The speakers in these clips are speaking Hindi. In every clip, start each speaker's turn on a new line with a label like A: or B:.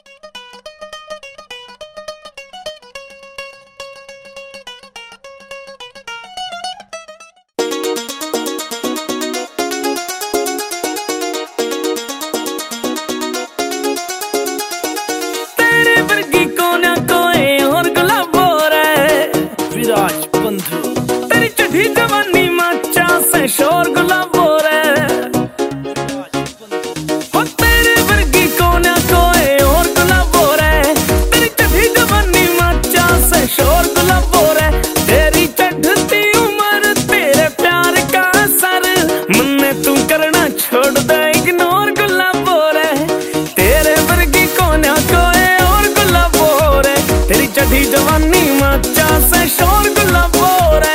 A: तेरी चढ़ी जवानी माचा से शोर गुलाबो रे, हो तेरे वर्गी कोना कोई और गुलाबो रे। तेरी चढ़ी जवानी माचा से शोर गुलाबो रे। तेरी चढ़ती उम्र तेरे प्यार का असर, मन्ने तू करना छोड़ दे इग्नोर गुलाबो रे। तेरे वर्गी कोना कोई और गुलाबो रे। तेरी चढ़ी जवानी माचा से शोर गुलाबो रे।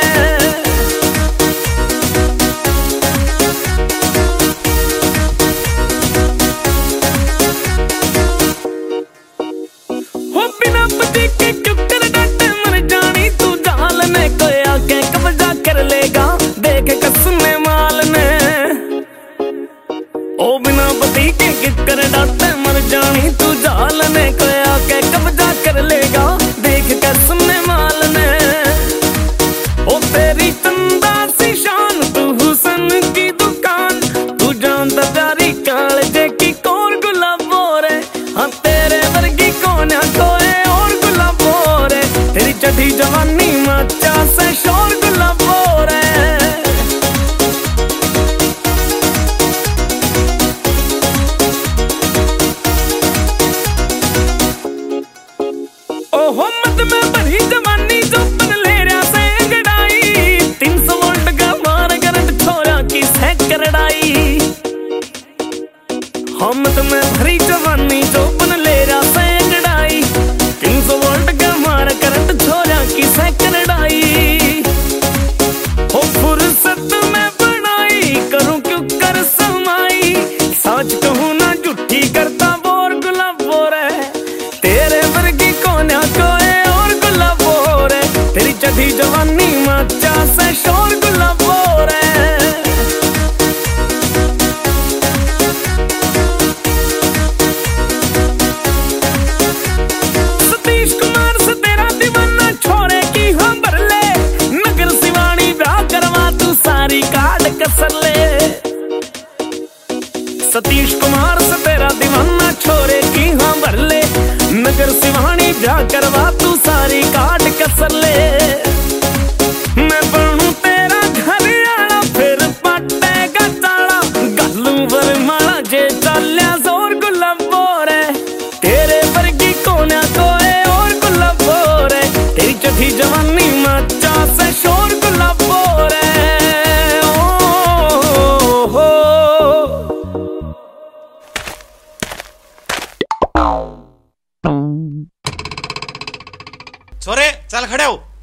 A: हो बिना पति के क्यों कर डांटे मर जानी तू जाल ने, कोई आके कब्जा कर लेगा देख कसने माल ने। ओ बिना पति के क्यों कर डांटे मर जानी तू जाल ने, कोई आके कब्जा कर लेगा देख कसने माल ने। ओ तेरी चंदा सी शान तू हुसन की दुकान, तू जानता प्यारी कालजे की कौन गुलाबो रे। हाँ तेरे वर्गी कोना कोई और गुलाबो रे। तेरी चढ़ी जवानी माचा से शोर गुलाबो रे। ओहो मत में भरी जवानी जो बन ले रहा से अंगड़ाई, 300 वोल्ट का मार करंट छोरा की सैकड़ाई। हम मत में भरी जवानी जो बन ले रहा से अंगड़ाई, 300 वोल्ट का मार करंट छोरा की सैकड़ाई। हो फुर्सत में बनाई करूं क्यों कर समाई, सच कहूं ना झूठी करता बोर गुलाबो रे। तेरे वर्गी कोना कोई और गुलाबो रे। तेरी चढ़ी जवानी माचा से शोर गुलाबो रे। सतीश कुमार से तेरा दीवाना छोरे की हाँ भर ले, नगर सिवानी ब्याह करवा तू सारी काट कसर ले। सतीश कुमार से तेरा दीवाना छोरे की हाँ भर ले, नगर सिवानी ब्याह करवा तू सारी काट कसर ले। मैं बनूं तेरा घर आला फिर पाटेगा ताला, गलू वर माला जे चलिया जोर गुलाबो रे। तेरे वर्गी कोना कोई और गुलाबो रे। तेरी चढ़ी जवानी माचा से शोर गुलाबो रे। ओ हो
B: छोरे चल खड़े हो।